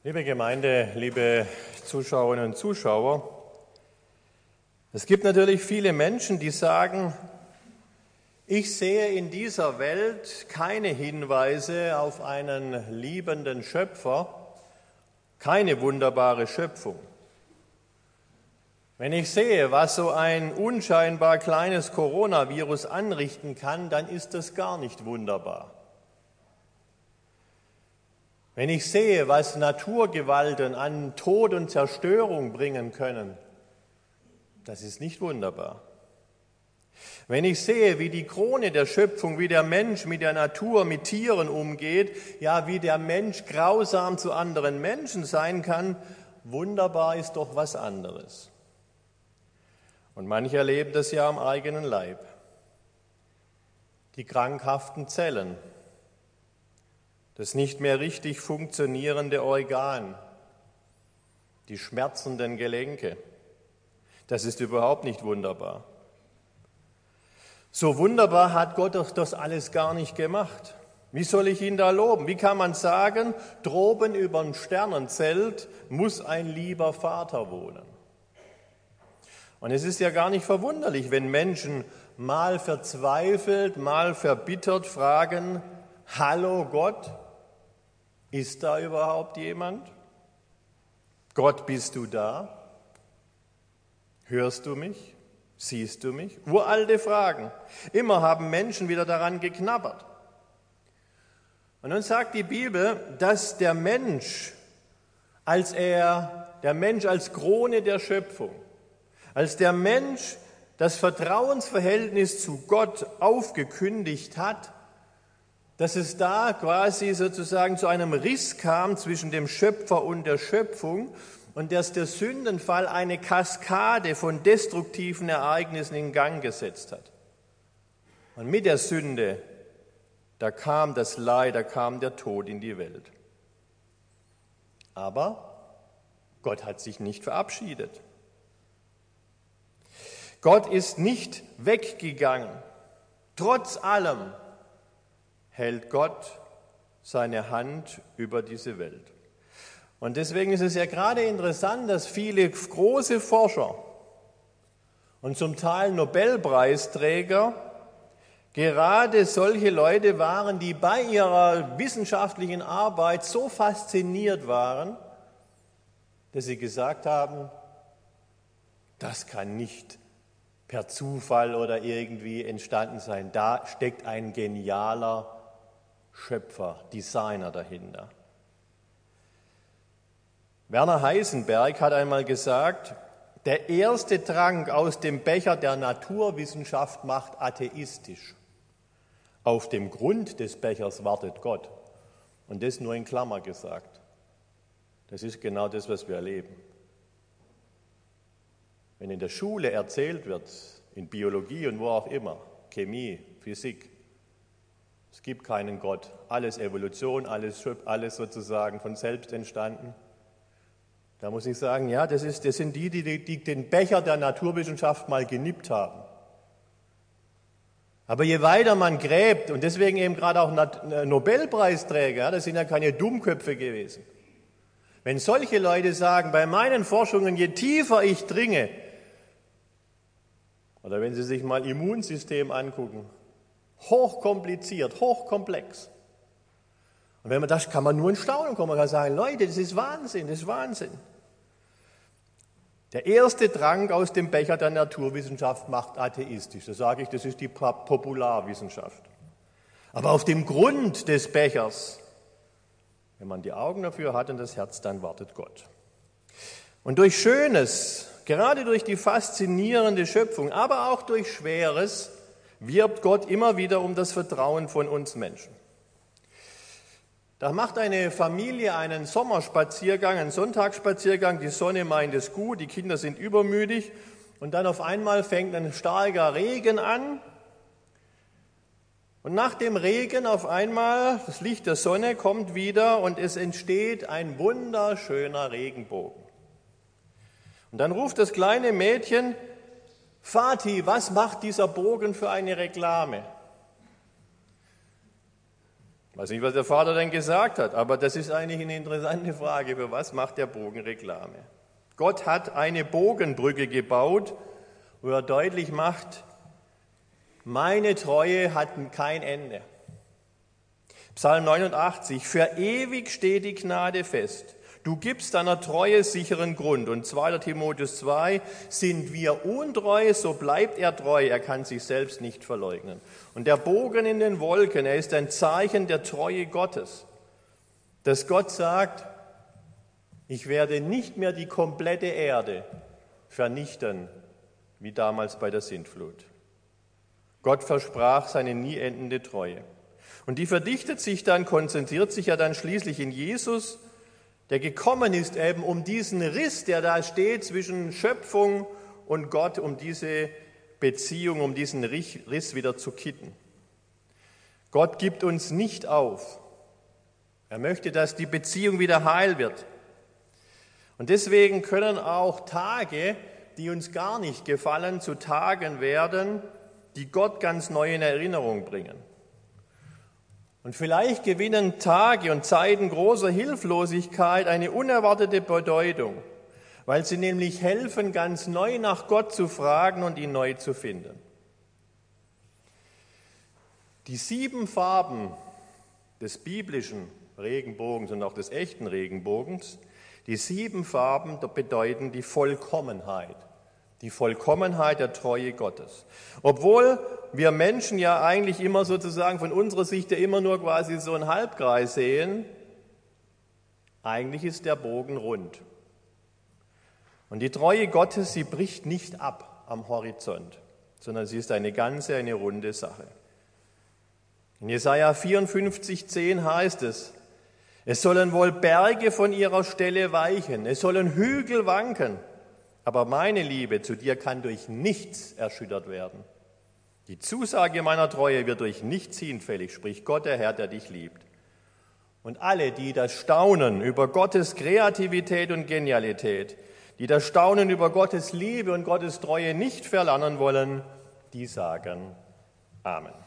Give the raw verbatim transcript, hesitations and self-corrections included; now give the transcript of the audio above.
Liebe Gemeinde, liebe Zuschauerinnen und Zuschauer, es gibt natürlich viele Menschen, die sagen, ich sehe in dieser Welt keine Hinweise auf einen liebenden Schöpfer, keine wunderbare Schöpfung. Wenn ich sehe, was so ein unscheinbar kleines Coronavirus anrichten kann, dann ist das gar nicht wunderbar. Wenn ich sehe, was Naturgewalten an Tod und Zerstörung bringen können, das ist nicht wunderbar. Wenn ich sehe, wie die Krone der Schöpfung, wie der Mensch mit der Natur, mit Tieren umgeht, ja, wie der Mensch grausam zu anderen Menschen sein kann, wunderbar ist doch was anderes. Und manche erleben das ja am eigenen Leib. Die krankhaften Zellen, das nicht mehr richtig funktionierende Organ, die schmerzenden Gelenke. Das ist überhaupt nicht wunderbar. So wunderbar hat Gott doch das alles gar nicht gemacht. Wie soll ich ihn da loben? Wie kann man sagen, droben über ein Sternenzelt muss ein lieber Vater wohnen? Und es ist ja gar nicht verwunderlich, wenn Menschen mal verzweifelt, mal verbittert fragen, hallo Gott, ist da überhaupt jemand? Gott, bist du da? Hörst du mich? Siehst du mich? Uralte Fragen. Immer haben Menschen wieder daran geknabbert. Und nun sagt die Bibel, dass der Mensch, als er, der Mensch als Krone der Schöpfung, als der Mensch das Vertrauensverhältnis zu Gott aufgekündigt hat, dass es da quasi sozusagen zu einem Riss kam zwischen dem Schöpfer und der Schöpfung und dass der Sündenfall eine Kaskade von destruktiven Ereignissen in Gang gesetzt hat. Und mit der Sünde, da kam das Leid, da kam der Tod in die Welt. Aber Gott hat sich nicht verabschiedet. Gott ist nicht weggegangen. Trotz allem hält Gott seine Hand über diese Welt. Und deswegen ist es ja gerade interessant, dass viele große Forscher und zum Teil Nobelpreisträger gerade solche Leute waren, die bei ihrer wissenschaftlichen Arbeit so fasziniert waren, dass sie gesagt haben, das kann nicht per Zufall oder irgendwie entstanden sein. Da steckt ein genialer Schöpfer, Designer dahinter. Werner Heisenberg hat einmal gesagt, der erste Trank aus dem Becher der Naturwissenschaft macht atheistisch. Auf dem Grund des Bechers wartet Gott. Und das nur in Klammer gesagt. Das ist genau das, was wir erleben. Wenn in der Schule erzählt wird, in Biologie und wo auch immer, Chemie, Physik, es gibt keinen Gott, alles Evolution, alles, alles sozusagen von selbst entstanden. Da muss ich sagen, ja, das, ist, das sind die, die, die den Becher der Naturwissenschaft mal genippt haben. Aber je weiter man gräbt, und deswegen eben gerade auch Nobelpreisträger, das sind ja keine Dummköpfe gewesen. Wenn solche Leute sagen, bei meinen Forschungen, je tiefer ich dringe, oder wenn Sie sich mal Immunsystem angucken, hochkompliziert, hochkomplex. Und wenn man das, kann man nur in Staunen kommen, man kann sagen, Leute, das ist Wahnsinn, das ist Wahnsinn. Der erste Trank aus dem Becher der Naturwissenschaft macht atheistisch. Da sage ich, das ist die Popularwissenschaft. Aber auf dem Grund des Bechers, wenn man die Augen dafür hat und das Herz, dann wartet Gott. Und durch Schönes, gerade durch die faszinierende Schöpfung, aber auch durch Schweres, wirbt Gott immer wieder um das Vertrauen von uns Menschen. Da macht eine Familie einen Sommerspaziergang, einen Sonntagsspaziergang, die Sonne meint es gut, die Kinder sind übermütig und dann auf einmal fängt ein starker Regen an und nach dem Regen auf einmal, das Licht der Sonne kommt wieder und es entsteht ein wunderschöner Regenbogen. Und dann ruft das kleine Mädchen, Vati, was macht dieser Bogen für eine Reklame? Ich weiß nicht, was der Vater denn gesagt hat, aber das ist eigentlich eine interessante Frage. Für was macht der Bogen Reklame? Gott hat eine Bogenbrücke gebaut, wo er deutlich macht, meine Treue hat kein Ende. Psalm neunundachtzig, für ewig steht die Gnade fest. Du gibst deiner Treue sicheren Grund. Und zweiter Timotheus zwei, sind wir untreu, so bleibt er treu, er kann sich selbst nicht verleugnen. Und der Bogen in den Wolken, er ist ein Zeichen der Treue Gottes. Dass Gott sagt, ich werde nicht mehr die komplette Erde vernichten, wie damals bei der Sintflut. Gott versprach seine nie endende Treue. Und die verdichtet sich dann, konzentriert sich ja dann schließlich in Jesus, der gekommen ist eben, um diesen Riss, der da steht zwischen Schöpfung und Gott, um diese Beziehung, um diesen Riss wieder zu kitten. Gott gibt uns nicht auf. Er möchte, dass die Beziehung wieder heil wird. Und deswegen können auch Tage, die uns gar nicht gefallen, zu Tagen werden, die Gott ganz neu in Erinnerung bringen. Und vielleicht gewinnen Tage und Zeiten großer Hilflosigkeit eine unerwartete Bedeutung, weil sie nämlich helfen, ganz neu nach Gott zu fragen und ihn neu zu finden. Die sieben Farben des biblischen Regenbogens und auch des echten Regenbogens, die sieben Farben bedeuten die Vollkommenheit. Die Vollkommenheit der Treue Gottes. Obwohl wir Menschen ja eigentlich immer sozusagen von unserer Sicht ja immer nur quasi so einen Halbkreis sehen, eigentlich ist der Bogen rund. Und die Treue Gottes, sie bricht nicht ab am Horizont, sondern sie ist eine ganze, eine runde Sache. In Jesaja vierundfünfzig, zehn heißt es, es sollen wohl Berge von ihrer Stelle weichen, es sollen Hügel wanken, aber meine Liebe zu dir kann durch nichts erschüttert werden. Die Zusage meiner Treue wird durch nichts hinfällig, spricht Gott, der Herr, der dich liebt. Und alle, die das Staunen über Gottes Kreativität und Genialität, die das Staunen über Gottes Liebe und Gottes Treue nicht verlernen wollen, die sagen Amen.